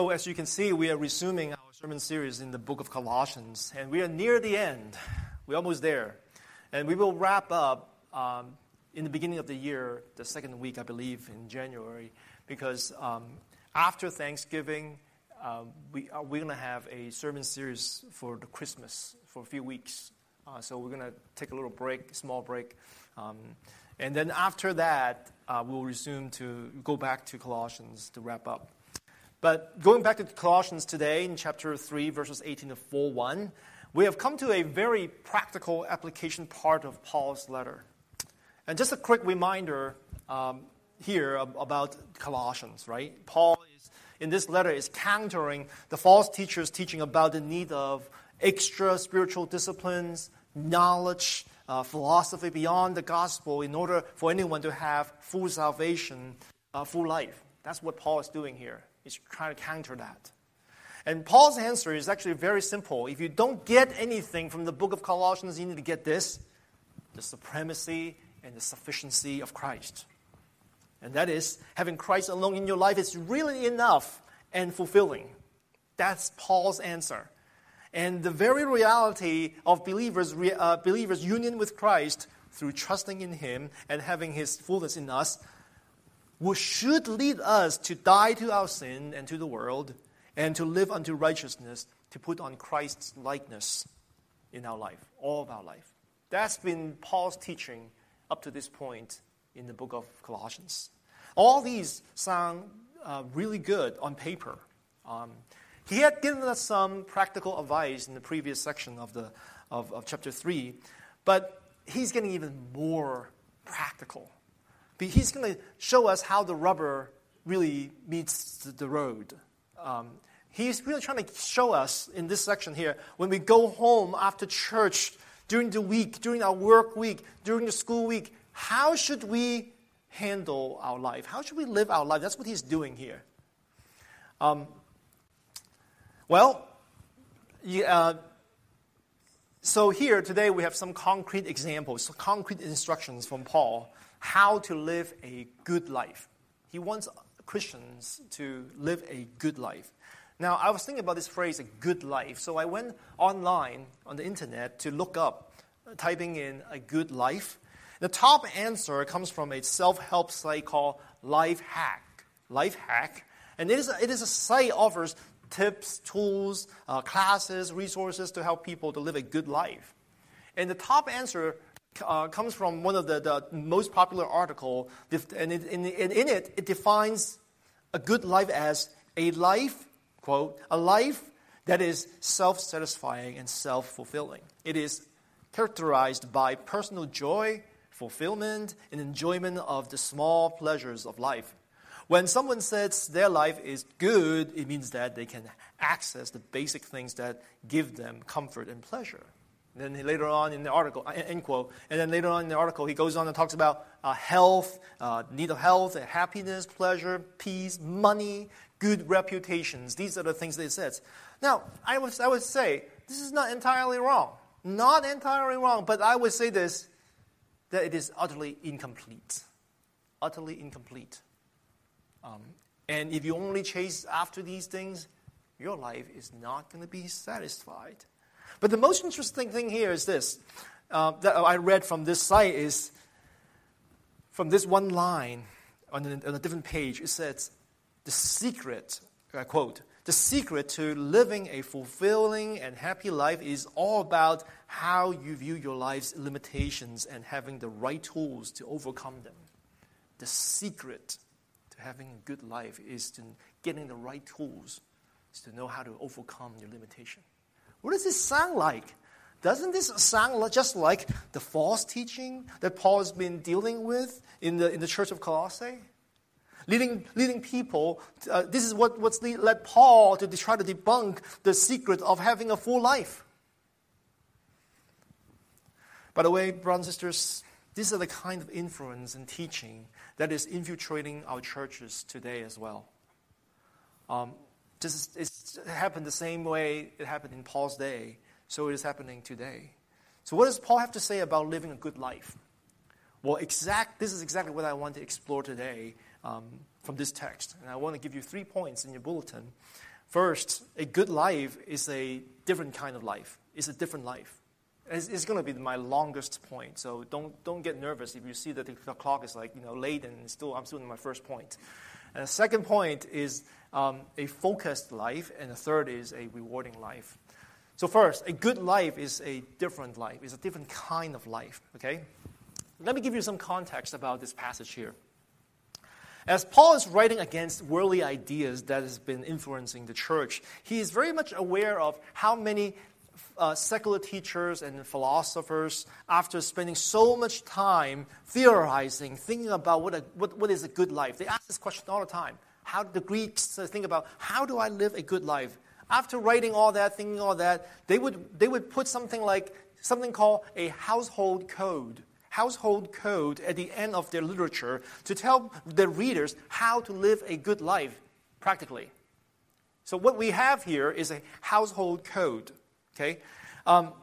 So as you can see, we are resuming our sermon series in the book of Colossians, and we are near the end. We're almost there. And we will wrap up in the beginning of the year, the second week, I believe, in January, because after Thanksgiving, we're going to have a sermon series for the Christmas for a few weeks. So we're going to take a little break, small break. And then after that, we'll resume to go back to Colossians to wrap up. But going back to Colossians today in chapter 3, verses 18 to 4:1, we have come to a very practical application part of Paul's letter. And just a quick reminder here about Colossians, right? Paul in this letter is countering the false teachers teaching about the need of extra spiritual disciplines, knowledge, philosophy beyond the gospel in order for anyone to have full salvation, full life. That's what Paul is doing here. He's trying to counter that. And Paul's answer is actually very simple. If you don't get anything from the book of Colossians, you need to get this: the supremacy and the sufficiency of Christ. And that is, having Christ alone in your life is really enough and fulfilling. That's Paul's answer. And the very reality of believers' union with Christ through trusting in Him and having His fullness in us should lead us to die to our sin and to the world and to live unto righteousness, to put on Christ's likeness in our life, all of our life. That's been Paul's teaching up to this point in the book of Colossians. All these sound really good on paper. He had given us some practical advice in the previous section of chapter 3, but he's getting even more practical. He's going to show us how the rubber really meets the road. He's really trying to show us in this section here, when we go home after church, during the week, during our work week, during the school week, how should we handle our life? How should we live our life? That's what he's doing here. So here today we have some concrete examples, some concrete instructions from Paul how to live a good life. He wants Christians to live a good life. Now, I was thinking about this phrase, a good life. So I went online on the internet to look up, typing in a good life. The top answer comes from a self-help site called Lifehack. Lifehack. And it is a site that offers tips, tools, classes, resources to help people to live a good life. And the top answer comes from one of the most popular article, and in it, it defines a good life as a life, quote, a life that is self-satisfying and self-fulfilling. It is characterized by personal joy, fulfillment, and enjoyment of the small pleasures of life. When someone says their life is good, it means that they can access the basic things that give them comfort and pleasure. And then later on in the article, end quote, and then later on in the article, he goes on and talks about health, need of health, happiness, pleasure, peace, money, good reputations. These are the things that it says. Now, I would say this is not entirely wrong. Not entirely wrong, but I would say this, that it is utterly incomplete. Utterly incomplete. And if you only chase after these things, your life is not going to be satisfied. But the most interesting thing here is this, that I read from this site is, from this one line on a different page, it says, the secret, I quote, the secret to living a fulfilling and happy life is all about how you view your life's limitations and having the right tools to overcome them. The secret to having a good life is to getting the right tools, is to know how to overcome your limitation. What does this sound like? Doesn't this sound just like the false teaching that Paul has been dealing with in the church of Colossae? Leading people, this is what's led Paul to try to debunk the secret of having a full life. By the way, brothers and sisters, these are the kind of influence and teaching that is infiltrating our churches today as well. It's happened the same way it happened in Paul's day, so it is happening today. So what does Paul have to say about living a good life? Well, this is exactly what I want to explore today from this text. And I want to give you 3 points in your bulletin First, a good life is a different kind of life. It's a different life. It's going to be my longest point, so don't get nervous if you see that the clock is late and I'm still in my first point. And the second point is a focused life, and the third is a rewarding life. So first, a good life is a different life. It's a different kind of life, okay? Let me give you some context about this passage here. As Paul is writing against worldly ideas that has been influencing the church, he is very much aware of how many secular teachers and philosophers, after spending so much time theorizing, thinking about what is a good life, they ask this question all the time. How the Greeks think about, how do I live a good life? After writing all that, thinking all that, they would put something called a household code at the end of their literature to tell their readers how to live a good life practically. So what we have here is a household code, okay? And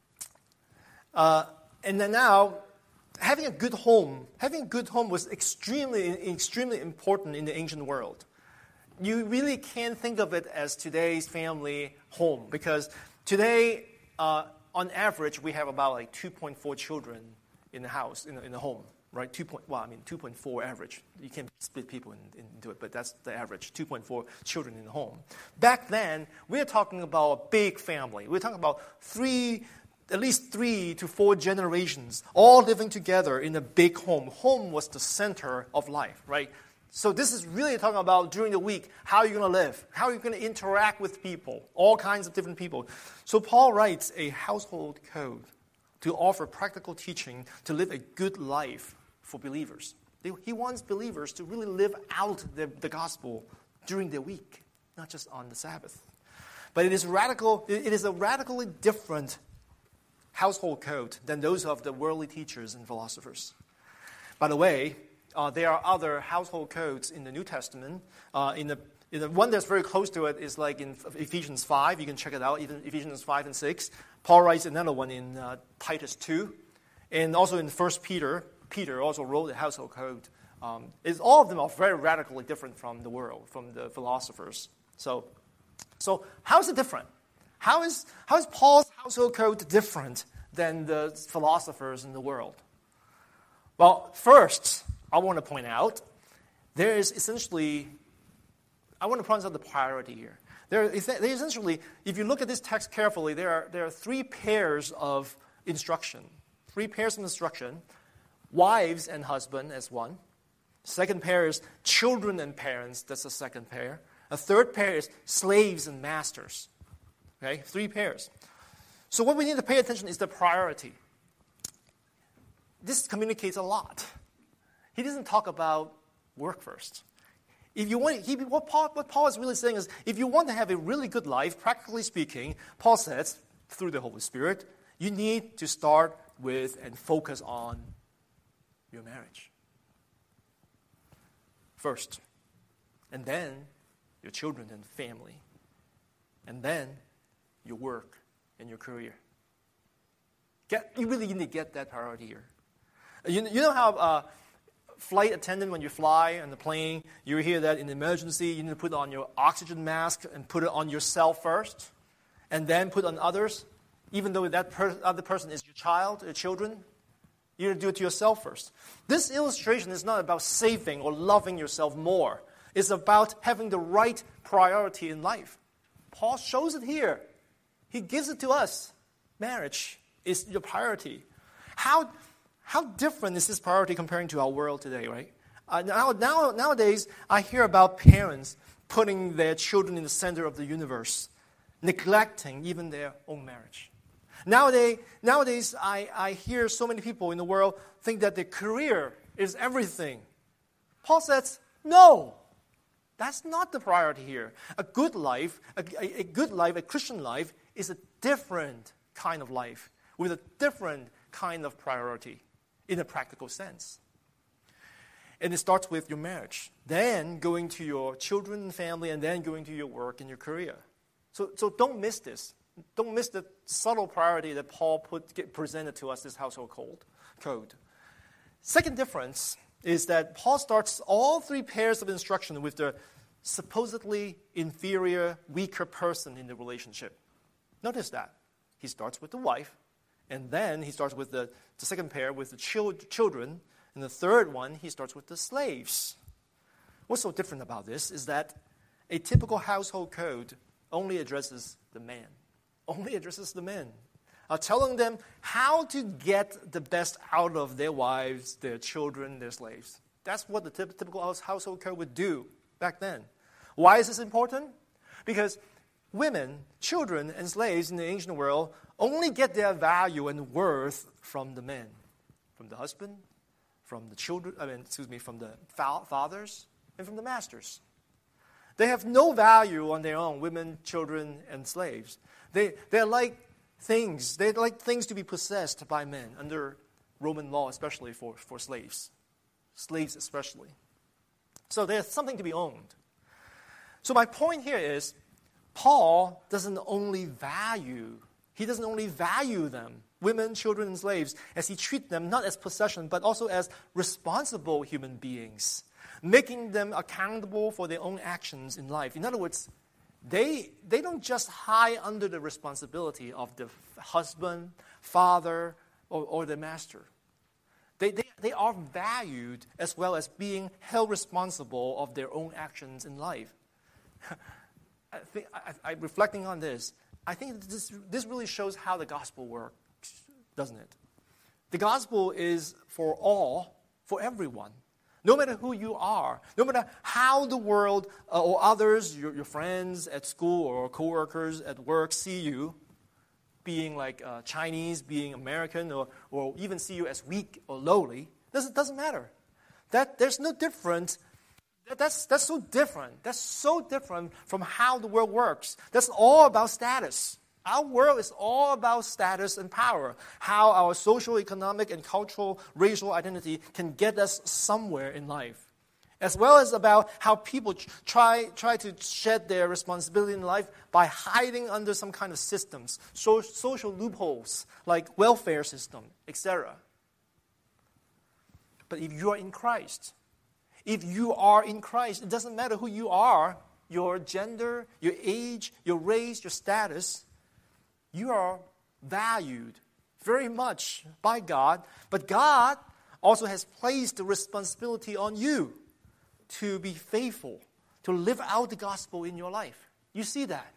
then now, having a good home was extremely important in the ancient world. You really can't think of it as today's family home, because today, on average, we have about 2.4 children in the house, in the home, right? 2.4 average. You can split people into it, but that's the average, 2.4 children in the home. Back then, we're talking about a big family. We're talking about at least 3 to 4 generations all living together in a big home. Home was the center of life, right? So this is really talking about during the week, how are you going to live? How are you going to interact with people? All kinds of different people. So Paul writes a household code to offer practical teaching to live a good life for believers. He wants believers to really live out the gospel during the week, not just on the Sabbath. But it is a radically different household code than those of the worldly teachers and philosophers. By the way, there are other household codes in the New Testament. In the one that's very close to it is like in Ephesians 5. You can check it out, even Ephesians 5 and 6. Paul writes another one in Titus 2. And also in 1 Peter. Peter also wrote a household code. All of them are very radically different from the world, from the philosophers. So how is it different? How is Paul's household code different than the philosophers in the world? Well, first, I want to point out the priority here. There essentially, if you look at this text carefully, there are 3 pairs of instruction. 3 pairs of instruction. Wives and husband as one. Second pair is children and parents. That's the second pair. A third pair is slaves and masters. Okay, 3 pairs. So what we need to pay attention is the priority. This communicates a lot. He doesn't talk about work first. What Paul is really saying is, if you want to have a really good life, practically speaking, Paul says, through the Holy Spirit, you need to start with and focus on your marriage first. And then your children and family. And then your work and your career. You really need to get that priority here. You know how flight attendant, when you fly on the plane, you hear that in emergency, you need to put on your oxygen mask and put it on yourself first, and then put on others, even though that other person is your child, your children. You need to do it to yourself first. This illustration is not about saving or loving yourself more. It's about having the right priority in life. Paul shows it here. He gives it to us. Marriage is your priority. How different is this priority comparing to our world today, right? Nowadays, I hear about parents putting their children in the center of the universe, neglecting even their own marriage. Nowadays, I hear so many people in the world think that their career is everything. Paul says, no, that's not the priority here. A good life, a Christian life, is a different kind of life with a different kind of priority in a practical sense. And it starts with your marriage, then going to your children and family, and then going to your work and your career. So don't miss this. Don't miss the subtle priority that Paul presented to us, this household code. Second difference is that Paul starts all 3 pairs of instruction with the supposedly inferior, weaker person in the relationship. Notice that. He starts with the wife, and then he starts with the second pair with the children, and the third one, he starts with the slaves. What's so different about this is that a typical household code only addresses the man. Only addresses the men. Telling them how to get the best out of their wives, their children, their slaves. That's what the typical household code would do back then. Why is this important? Because women, children, and slaves in the ancient world only get their value and worth from the men, from the husband, from the children. From the fathers, and from the masters. They have no value on their own, women, children, and slaves. They're like things. They're like things to be possessed by men under Roman law, especially for slaves. Slaves especially. So there's something to be owned. So my point here is, Paul doesn't only value them, women, children, and slaves, as he treats them not as possession, but also as responsible human beings, making them accountable for their own actions in life. In other words, they don't just hide under the responsibility of the husband, father, or the master. They are valued as well as being held responsible of their own actions in life. Reflecting on this, I think this really shows how the gospel works, doesn't it? The gospel is for all, for everyone. No matter who you are, no matter how the world or others, your friends at school or coworkers at work see you, being like Chinese, being American, or even see you as weak or lowly, doesn't matter. There's no difference. That's so different. That's so different from how the world works. That's all about status. Our world is all about status and power, how our social, economic, and cultural, racial identity can get us somewhere in life, as well as about how people try to shed their responsibility in life by hiding under some kind of systems, social loopholes like welfare system, etc. But if you are in Christ, it doesn't matter who you are, your gender, your age, your race, your status. You are valued very much by God, but God also has placed the responsibility on you to be faithful, to live out the gospel in your life. You see that?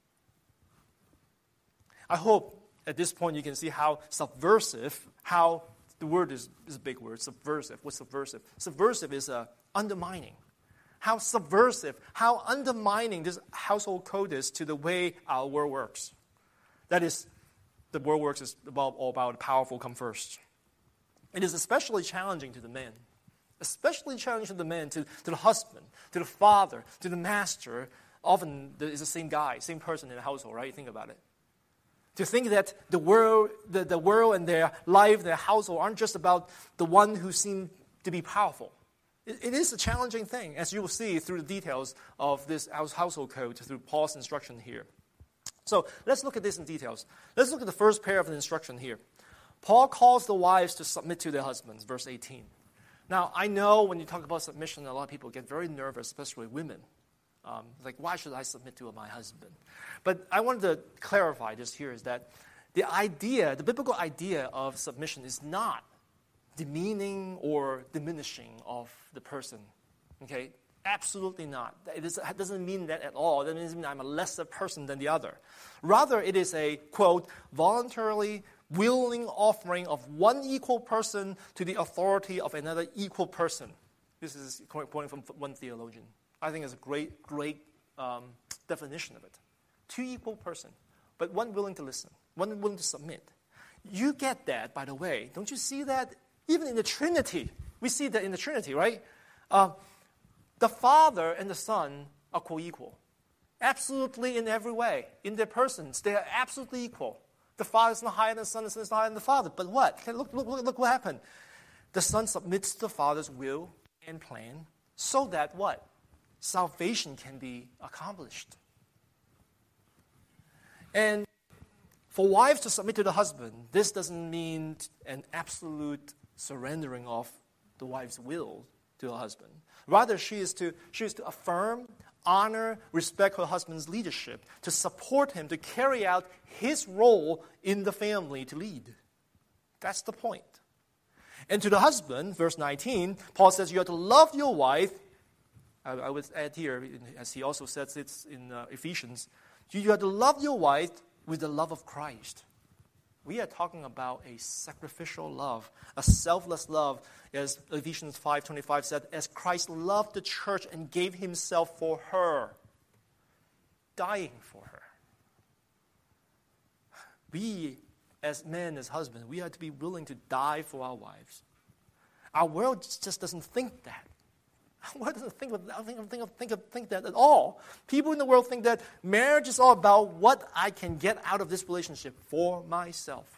I hope at this point you can see how subversive, how the word is a big word, subversive. What's subversive? Subversive is undermining. How subversive, how undermining this household code is to the way our world works. That is, the world works is all about powerful come first. It is especially challenging to the men. Especially challenging to the men, to the husband, to the father, to the master. Often it's the same guy, same person in the household, right? Think about it. To think that the world and their life, their household aren't just about the one who seemed to be powerful. It is a challenging thing, as you will see through the details of this household code, through Paul's instruction here. So let's look at this in details. Let's look at the first pair of the instruction here. Paul calls the wives to submit to their husbands, verse 18. Now, I know when you talk about submission, a lot of people get very nervous, especially women. Like, why should I submit to my husband? But I wanted to clarify this here is that the biblical idea of submission is not demeaning or diminishing of the person. Okay? Absolutely not. It doesn't mean that at all. That doesn't mean I'm a lesser person than the other. Rather, it is a, quote, voluntarily willing offering of one equal person to the authority of another equal person. This is quoting from one theologian. I think it's a great definition of it. Two equal person, but one willing to listen, one willing to submit. You get that, by the way. Don't you see that? Even in the Trinity. We see that in the Trinity, right? The Father and the Son are co-equal. Absolutely in every way. In their persons, they are absolutely equal. The Father is not higher than the Son is not higher than the Father. But what? Look what happened. The Son submits to the Father's will and plan so that what? Salvation can be accomplished. And for wives to submit to the husband, this doesn't mean an absolute surrendering of the wife's will to her husband. Rather, she is to affirm, honor, respect her husband's leadership, to support him, to carry out his role in the family to lead. That's the point. And to the husband, verse 19, Paul says you have to love your wife. I would add here, as he also says it in Ephesians, you have to love your wife with the love of Christ. We are talking about a sacrificial love, a selfless love, as Ephesians 5:25 said, as Christ loved the church and gave himself for her, dying for her. We, as men, as husbands, we have to be willing to die for our wives. Our world just doesn't think that. Our world doesn't think that at all. People in the world think that marriage is all about what I can get out of this relationship for myself.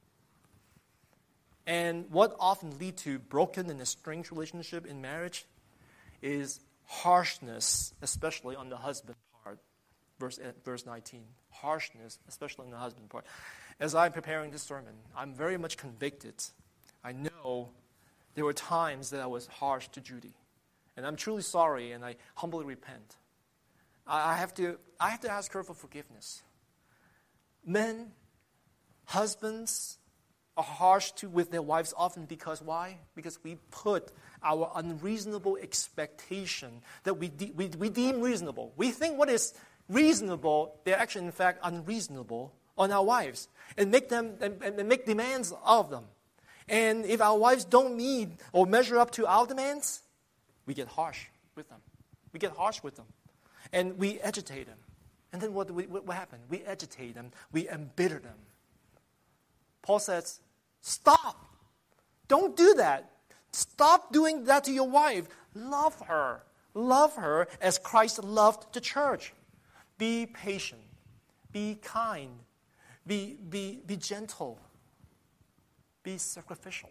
And what often leads to broken and estranged relationship in marriage is harshness, especially on the husband part. Verse 19. Harshness, especially on the husband part. As I'm preparing this sermon, I'm very much convicted. I know there were times that I was harsh to Judy. And I'm truly sorry, and I humbly repent. I have to ask her for forgiveness. Men, husbands are harsh with their wives often because why? Because we put our unreasonable expectation that we deem reasonable. We think what is reasonable, they're actually in fact unreasonable on our wives, and make demands of them. And if our wives don't meet or measure up to our demands, we get harsh with them. We get harsh with them. And we agitate them. And then what happened? We agitate them. We embitter them. Paul says, stop. Don't do that. Stop doing that to your wife. Love her. Love her as Christ loved the church. Be patient. Be kind. Be gentle. Be sacrificial.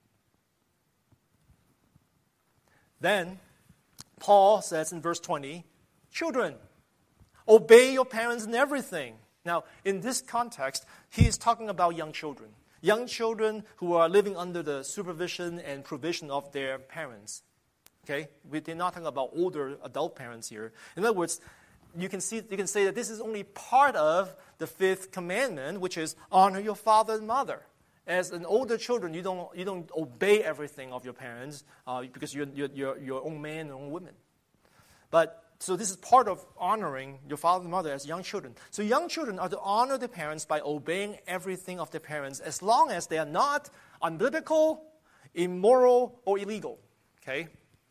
Then, Paul says in verse 20, children, obey your parents in everything. Now, in this context, he is talking about young children. Young children who are living under the supervision and provision of their parents. Okay? We're not talking about older adult parents here. In other words, you can say that this is only part of the fifth commandment, which is honor your father and mother. As an older children, you don't obey everything of your parents because you're your own man and own woman. But so this is part of honoring your father and mother as young children. So young children are to honor their parents by obeying everything of their parents, as long as they are not unbiblical, immoral, or illegal. Okay.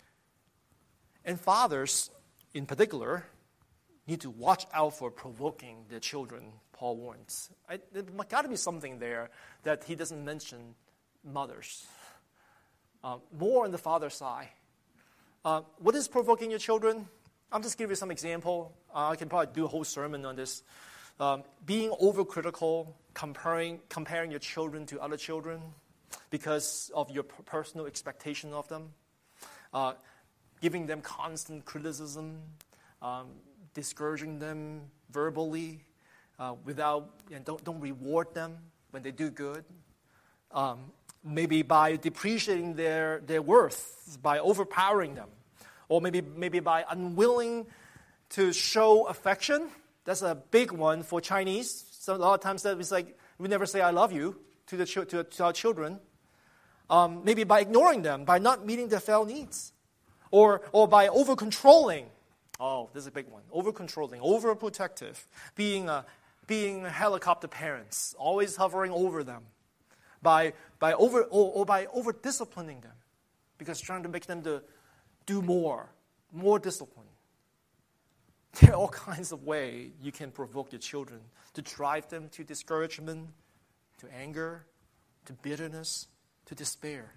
And fathers, in particular, need to watch out for provoking their children. Paul warns. There's got to be something there that he doesn't mention mothers. More on the father's side. What is provoking your children? I'll just give you some example. I can probably do a whole sermon on this. Being overcritical, comparing your children to other children because of your personal expectation of them. Giving them constant criticism. Discouraging them verbally. Don't reward them when they do good. Maybe by depreciating their worth, by overpowering them, or maybe by unwilling to show affection. That's a big one for Chinese. So a lot of times that it's like we never say "I love you" to our children. Maybe by ignoring them, by not meeting their fellow needs, or by over controlling. Oh, this is a big one. Over controlling, overprotective, being helicopter parents, always hovering over them, by over disciplining them, because trying to make them to do more discipline. There are all kinds of ways you can provoke your children to drive them to discouragement, to anger, to bitterness, to despair.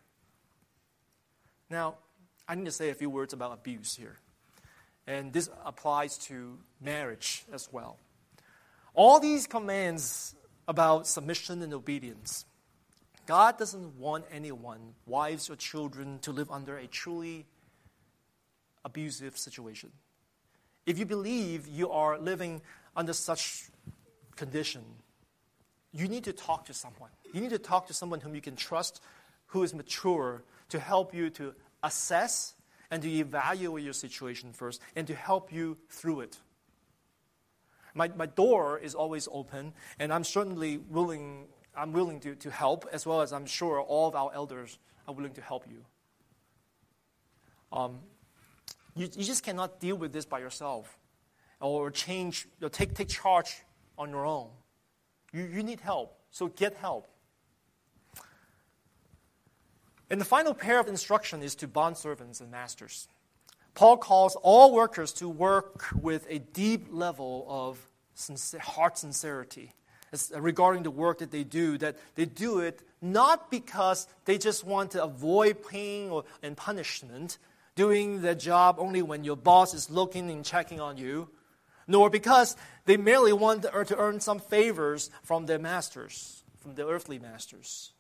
Now, I need to say a few words about abuse here. And this applies to marriage as well. All these commands about submission and obedience, God doesn't want anyone, wives or children, to live under a truly abusive situation. If you believe you are living under such condition, you need to talk to someone. You need to talk to someone whom you can trust, who is mature, to help you to assess and to evaluate your situation first and to help you through it. My door is always open, and I'm certainly willing to help, as well as I'm sure all of our elders are willing to help you. You just cannot deal with this by yourself or take charge on your own. You need help, so get help. And the final pair of instruction is to bondservants and masters. Paul calls all workers to work with a deep level of heart sincerity regarding the work that they do it not because they just want to avoid pain and punishment, doing their job only when your boss is looking and checking on you, nor because they merely want to earn some favors from their masters, from their earthly masters.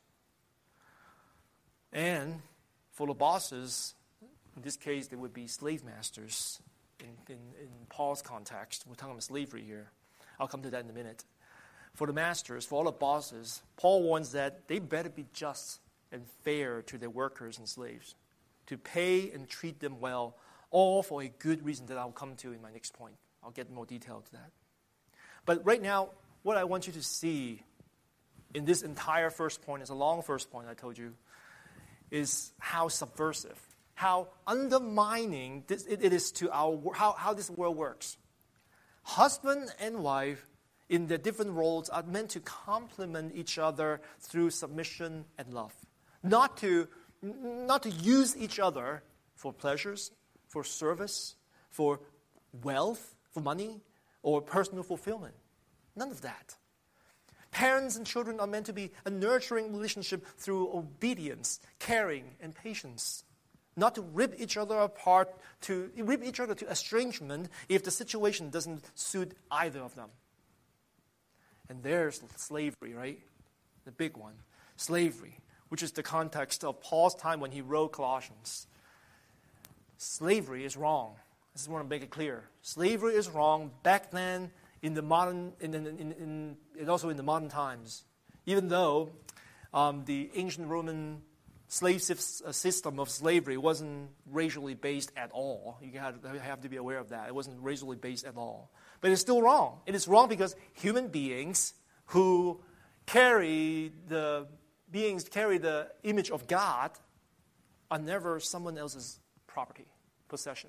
And for the bosses, in this case, they would be slave masters in Paul's context. We're talking about slavery here. I'll come to that in a minute. For the masters, for all the bosses, Paul warns that they better be just and fair to their workers and slaves, to pay and treat them well, all for a good reason that I'll come to in my next point. I'll get more detail to that. But right now, what I want you to see in this entire first point, is a long first point I told you, is how subversive, how undermining it is to how this world works. Husband and wife, in their different roles, are meant to complement each other through submission and love. Not to use each other for pleasures, for service, for wealth, for money, or personal fulfillment. None of that. Parents and children are meant to be a nurturing relationship through obedience, caring, and patience. Not to rip each other apart, to rip each other to estrangement if the situation doesn't suit either of them. And there's slavery, right? The big one. Slavery, which is the context of Paul's time when he wrote Colossians. Slavery is wrong. I just want to make it clear. Slavery is wrong back then, in the modern, and also in the modern times. Even though the ancient Roman slave system of slavery wasn't racially based at all. You have to be aware of that. It wasn't racially based at all. But it's still wrong. It is wrong because human beings who carry the image of God are never someone else's property, possession.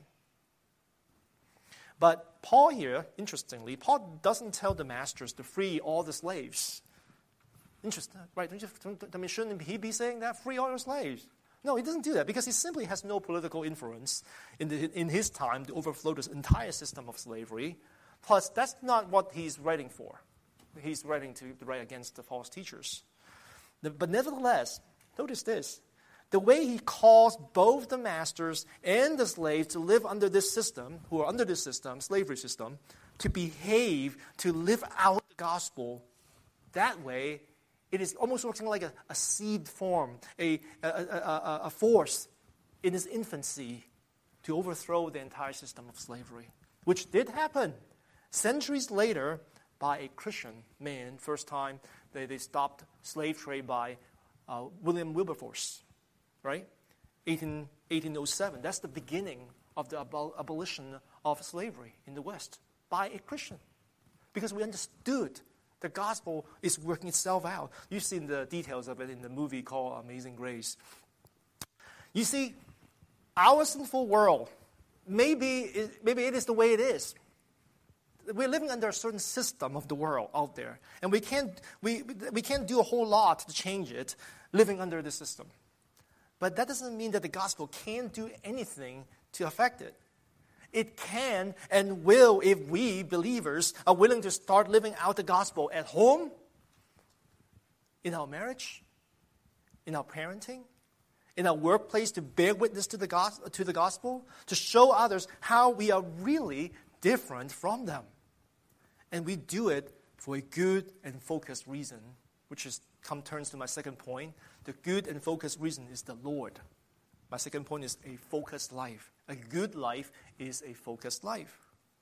But Paul here, interestingly, Paul doesn't tell the masters to free all the slaves. Interesting, right? Shouldn't he be saying that? Free all your slaves. No, he doesn't do that because he simply has no political influence in his time to overthrow this entire system of slavery. Plus, that's not what he's writing for. He's writing to write against the false teachers. But nevertheless, notice this. The way he calls both the masters and the slaves to live under this system, who are under this system, slavery system, to behave, to live out the gospel, that way, it is almost something like a seed form, a force in its infancy to overthrow the entire system of slavery, which did happen centuries later by a Christian man. First time they stopped slave trade by William Wilberforce. Right? 1807. That's the beginning of the abolition of slavery in the West by a Christian. Because we understood the gospel is working itself out. You've seen the details of it in the movie called Amazing Grace. You see, our sinful world, maybe it is the way it is. We're living under a certain system of the world out there. And we can't do a whole lot to change it living under this system. But that doesn't mean that the gospel can't do anything to affect it. It can and will if we, believers, are willing to start living out the gospel at home, in our marriage, in our parenting, in our workplace, to bear witness to the gospel, to show others how we are really different from them. And we do it for a good and focused reason, which turns to my second point. The good and focused reason is the Lord. My second point is a focused life. A good life is a focused life.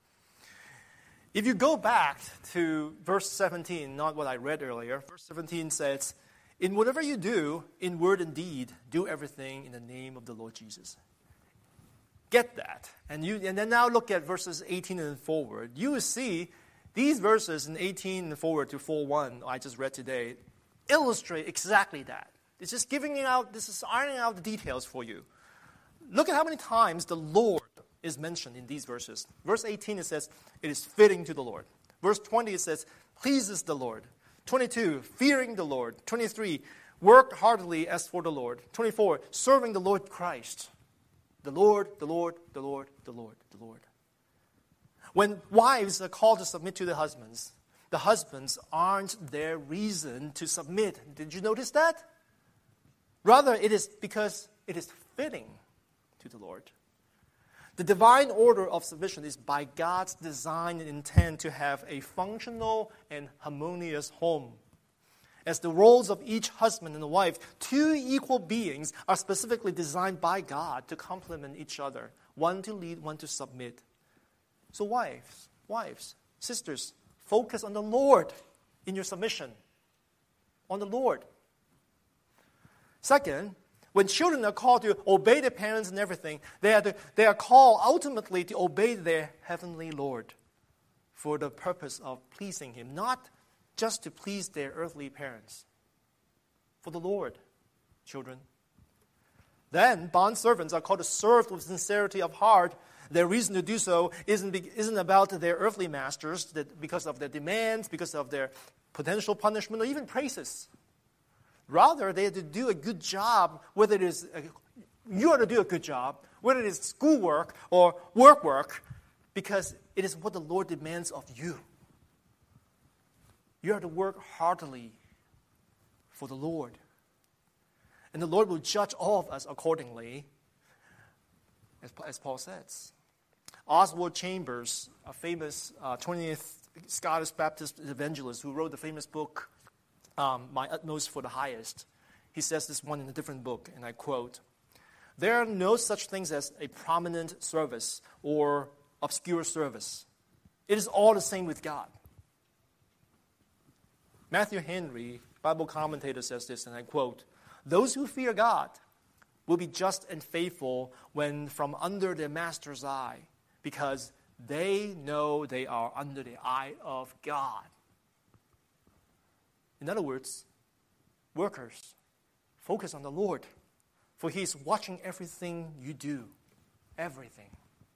If you go back to verse 17, not what I read earlier, verse 17 says, "In whatever you do, in word and deed, do everything in the name of the Lord Jesus." get that, and then now look at verses 18 and forward, you will see these verses in 18 and forward to 4:1 I just read today illustrate exactly that. It's just this is ironing out the details for you. Look at how many times the Lord is mentioned in these verses. Verse 18 it says, it is fitting to the Lord. Verse 20 it says, pleases the Lord. 22, fearing the Lord. 23, work heartily as for the Lord. 24, serving the Lord Christ. The Lord, the Lord, the Lord, the Lord, the Lord. When wives are called to submit to the husbands aren't their reason to submit. Did you notice that? Rather, it is because it is fitting to the Lord. The divine order of submission is by God's design and intent to have a functional and harmonious home. As the roles of each husband and wife, two equal beings are specifically designed by God to complement each other, one to lead, one to submit. So wives, sisters, focus on the Lord in your submission. On the Lord. Second, when children are called to obey their parents and everything, they are called ultimately to obey their heavenly Lord for the purpose of pleasing Him, not just to please their earthly parents. For the Lord, children. Then, bondservants are called to serve with sincerity of heart. Their reason to do so isn't about their earthly masters because of their demands, because of their potential punishment, or even praises. Rather, they have to do a good job, whether it is, you are to do a good job, whether it is schoolwork or work, because it is what the Lord demands of you. You are to work heartily for the Lord. And the Lord will judge all of us accordingly, as Paul says. Oswald Chambers, a famous 20th Scottish Baptist evangelist who wrote the famous book, My Utmost for the Highest. He says this one in a different book, and I quote, "There are no such things as a prominent service or obscure service. It is all the same with God." Matthew Henry, Bible commentator, says this, and I quote, "Those who fear God will be just and faithful when from under their master's eye, because they know they are under the eye of God." In other words, workers, focus on the Lord, for He is watching everything you do. Everything.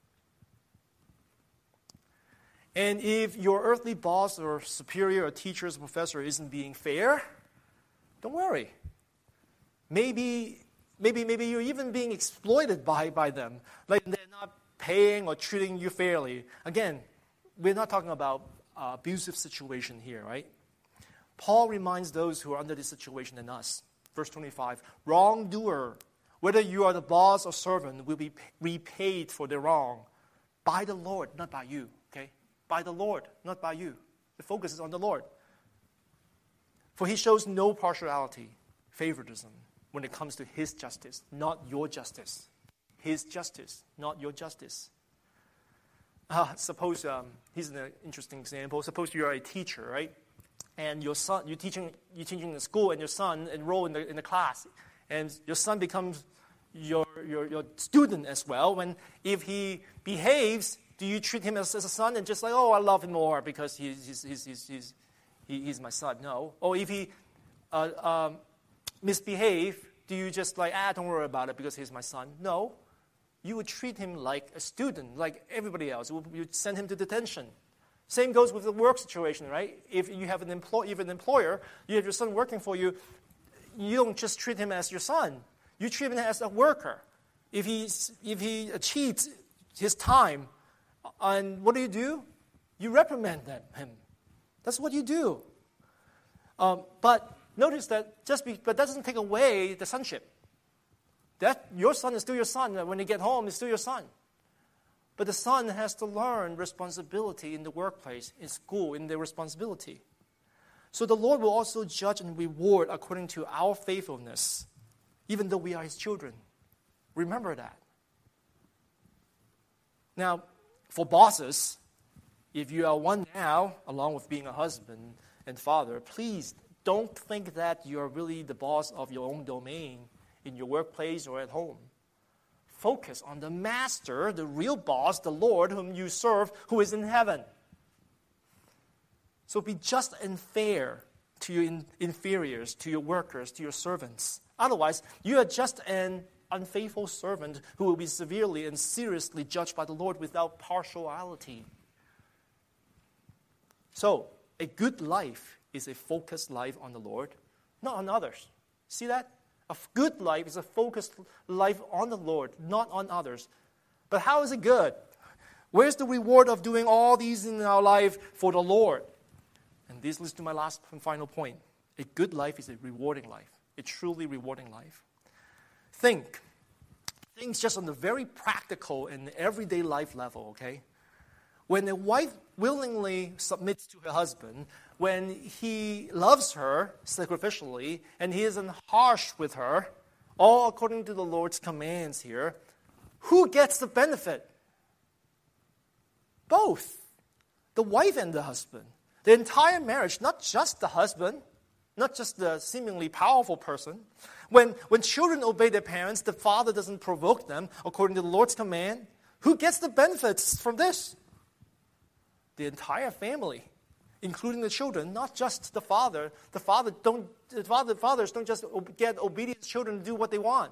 And if your earthly boss or superior or teacher or professor isn't being fair, don't worry. Maybe you're even being exploited by them. Like they're not paying or treating you fairly. Again, we're not talking about abusive situation here, right? Paul reminds those who are under this situation than us. Verse 25, wrongdoer, whether you are the boss or servant, will be repaid for their wrong by the Lord, not by you. Okay? By the Lord, not by you. The focus is on the Lord. For He shows no partiality, favoritism, when it comes to His justice, not your justice. His justice, not your justice. Suppose, here's an interesting example. Suppose you are a teacher, right? And your son, you're teaching in school, and your son enroll in the class, and your son becomes your student as well. If he behaves, do you treat him as a son and just like, oh, I love him more because he's my son? No. Or if he misbehave, do you just like, don't worry about it because he's my son? No. You would treat him like a student, like everybody else. You would send him to detention. Same goes with the work situation, right? If you have an employer, you have your son working for you, you don't just treat him as your son. You treat him as a worker. If he cheats his time, and what do? You reprimand him. That's what you do. But notice that but that doesn't take away the sonship. That your son is still your son. When you get home, it's still your son. But the son has to learn responsibility in the workplace, in school, in their responsibility. So the Lord will also judge and reward according to our faithfulness, even though we are His children. Remember that. Now, for bosses, if you are one now, along with being a husband and father, please don't think that you are really the boss of your own domain in your workplace or at home. Focus on the master, the real boss, the Lord whom you serve, who is in heaven. So be just and fair to your inferiors, to your workers, to your servants. Otherwise, you are just an unfaithful servant who will be severely and seriously judged by the Lord without partiality. So, a good life is a focused life on the Lord, not on others. See that? A good life is a focused life on the Lord, not on others. But how is it good? Where's the reward of doing all these in our life for the Lord? And this leads to my last and final point. A good life is a rewarding life, a truly rewarding life. Think just on the very practical and everyday life level, okay? When a wife willingly submits to her husband, when he loves her sacrificially, and he isn't harsh with her, all according to the Lord's commands here, who gets the benefit? Both. The wife and the husband. The entire marriage, not just the husband, not just the seemingly powerful person. When children obey their parents, the father doesn't provoke them according to the Lord's command. Who gets the benefits from this? The entire family, including the children, not just the father. The fathers don't just get obedient children to do what they want.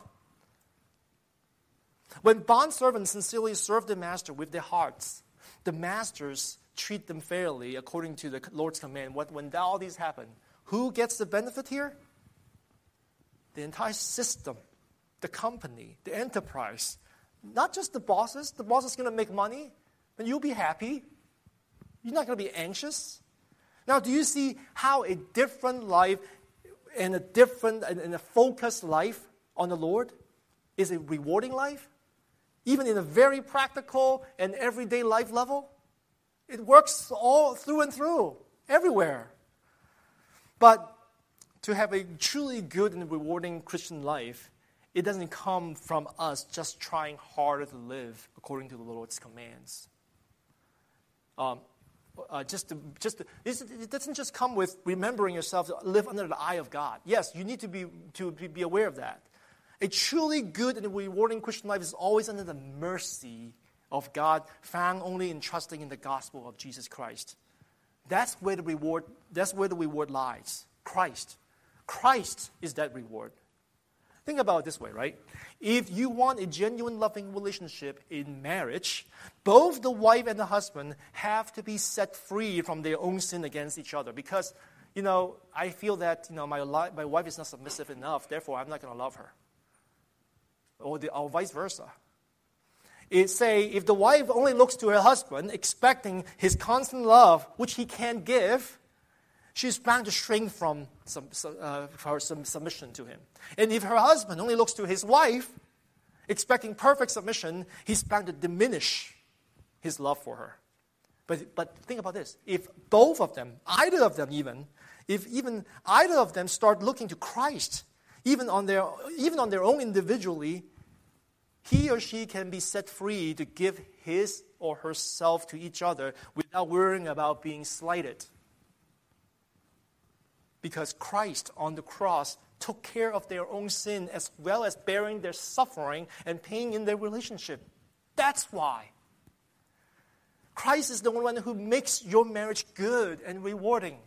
When bondservants sincerely serve the master with their hearts, the masters treat them fairly according to the Lord's command. When all these happen, who gets the benefit here? The entire system, the company, the enterprise. Not just the bosses. The boss is going to make money, and you'll be happy. You're not going to be anxious. Now, do you see how a different life and a focused life on the Lord is a rewarding life? Even in a very practical and everyday life level? It works all through and through, everywhere. But to have a truly good and rewarding Christian life, it doesn't come from us just trying harder to live according to the Lord's commands. It doesn't just come with remembering yourself to live under the eye of God. Yes, you need to be aware of that. A truly good and rewarding Christian life is always under the mercy of God, found only in trusting in the gospel of Jesus Christ. That's where the reward lies. Christ. Christ is that reward. Think about it this way, right? If you want a genuine loving relationship in marriage, both the wife and the husband have to be set free from their own sin against each other. Because, I feel that, my wife is not submissive enough, therefore I'm not going to love her. Or vice versa. If the wife only looks to her husband, expecting his constant love, which he can't give, she's bound to shrink from some submission to him. And if her husband only looks to his wife, expecting perfect submission, he's bound to diminish his love for her. But think about this. If both of them, either of them even, if even either of them start looking to Christ, even on their own individually, he or she can be set free to give his or herself to each other without worrying about being slighted. Because Christ on the cross took care of their own sin as well as bearing their suffering and pain in their relationship. That's why. Christ is the one who makes your marriage good and rewarding.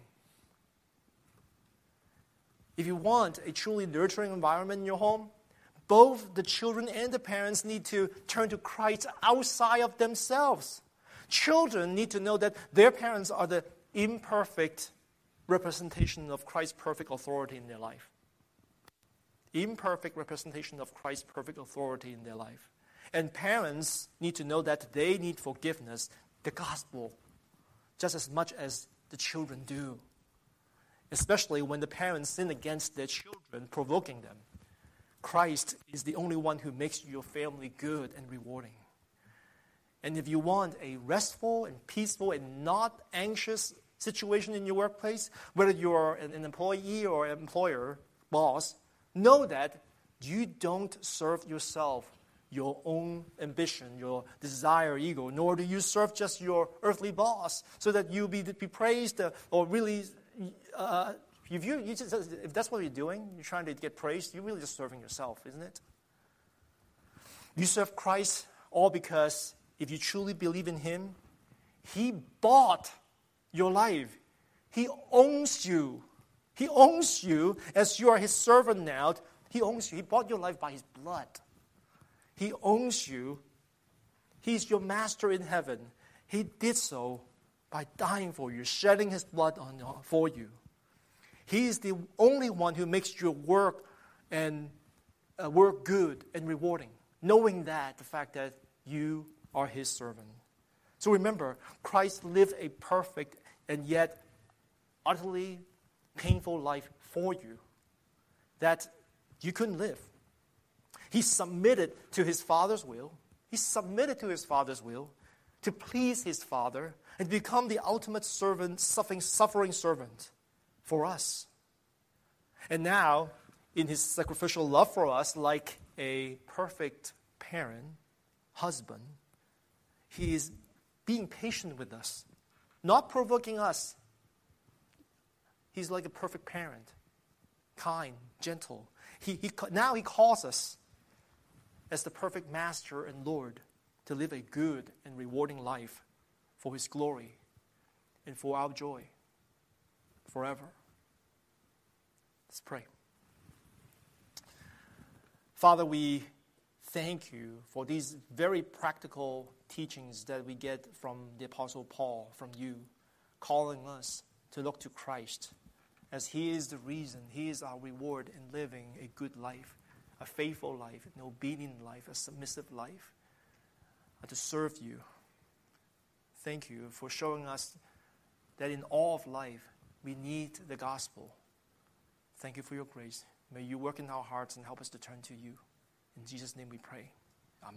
If you want a truly nurturing environment in your home, both the children and the parents need to turn to Christ outside of themselves. Children need to know that their parents are the imperfect representation of Christ's perfect authority in their life. Imperfect representation of Christ's perfect authority in their life. And parents need to know that they need forgiveness, the gospel, just as much as the children do. Especially when the parents sin against their children, provoking them. Christ is the only one who makes your family good and rewarding. And if you want a restful and peaceful and not anxious situation in your workplace, whether you're an employee or an employer, boss, know that you don't serve yourself, your own ambition, your desire, ego, nor do you serve just your earthly boss so that you'll be praised or really... If that's what you're doing, you're trying to get praised, you're really just serving yourself, isn't it? You serve Christ all because if you truly believe in Him, He bought your life. He owns you. He owns you as you are His servant now. He owns you. He bought your life by His blood. He owns you. He's your master in heaven. He did so by dying for you, shedding His blood for you. He is the only one who makes your work good and rewarding, knowing that, the fact that you are His servant. So remember, Christ lived a perfect and yet utterly painful life for you that you couldn't live. He submitted to His Father's will. He submitted to His Father's will to please His Father and become the ultimate servant, suffering servant for us. And now, in His sacrificial love for us, like a perfect parent, husband, He is being patient with us, not provoking us. He's like a perfect parent, kind, gentle. Now He calls us as the perfect Master and Lord to live a good and rewarding life for His glory and for our joy forever. Let's pray. Father, we thank You for these very practical teachings that we get from the Apostle Paul, from You, calling us to look to Christ as He is the reason, He is our reward in living a good life, a faithful life, an obedient life, a submissive life, to serve You. Thank You for showing us that in all of life we need the gospel. Thank You for Your grace. May You work in our hearts and help us to turn to You. In Jesus' name we pray.